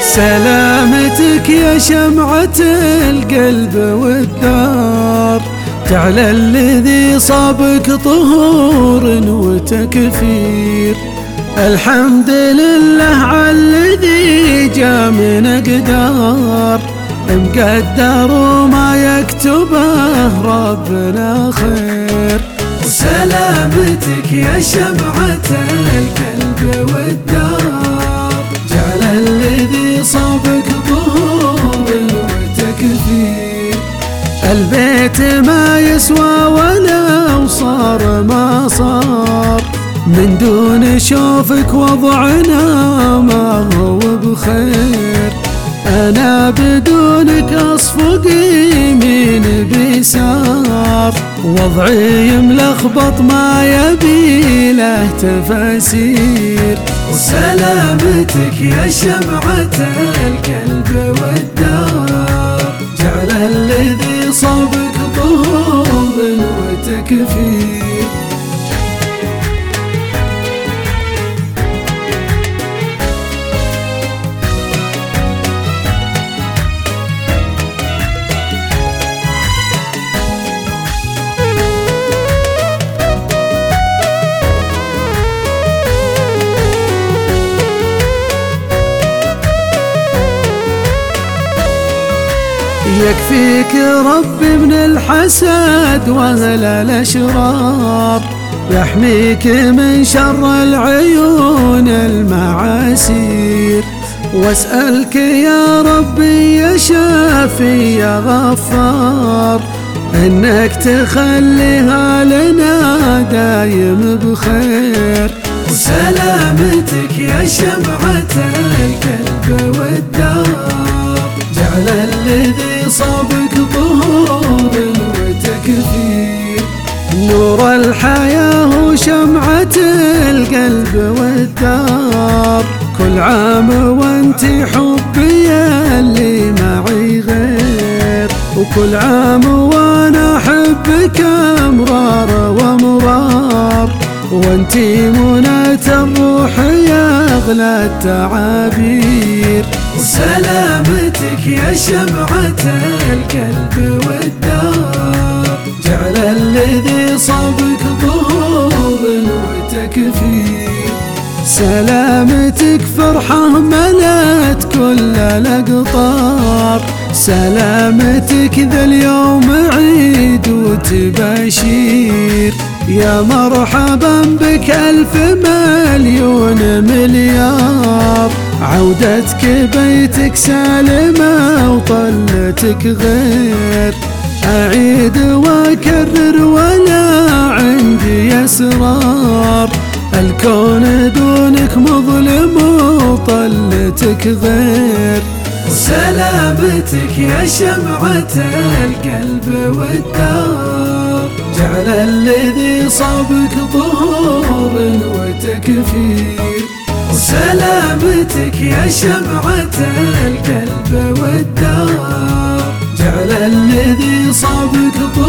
سلامتك يا شمعة القلب والدار، جعل الذي صابك طهور وتكفير. الحمد لله على الذي جاء من أقدار، مقدر وما يكتبه ربنا خير. سلامتك يا شمعة القلب والدار، جعل الذي صابك ظهور وتكفير. البيت ما يسوى ولو صار ما صار، من دون شوفك وضعنا ما هو بخير. أنا بدونك أصفق يمين بيسار، وضعي ملخبط ما يبي له تفاسير. وسلامتك يا شمعة القلب والدار، جعل الذي صابك ظهور وتكفير. يكفيك ربي من الحسد واهل الاشرار، يحميك من شر العيون المعاسير. واسألك يا ربي يا شافي يا غفار، انك تخليها لنا دايم بخير. وسلامتك يا شمعة القلب والدار، جعل الذي صابك ظهور وتكفير. نور الحياة وشمعة القلب والدار، كل عام وانتي حبي اللي معي غير. وكل عام وانا احبك امرار ومرار، وانتي منى الروح يا اغلى التعابير. وسلامتك يا شمعة القلب والدار، جعل الذي صابك ظهور وتكفير. سلامتك فرحة ملت كل الأقطار، سلامتك ذا اليوم عيد وتباشير. يا مرحبا بك ألف مليون مليار، عودتك بيتك سالمة وطلتك غير. أعيد وأكرر ولا عندي أسرار، الكون دونك مظلم وطلتك غير. وسلامتك يا شمعة القلب والدار، جعل الذي صابك ظهور وتكفير. وسلامتك يا شمعة القلب والدار، جعل الذي صابك ظهور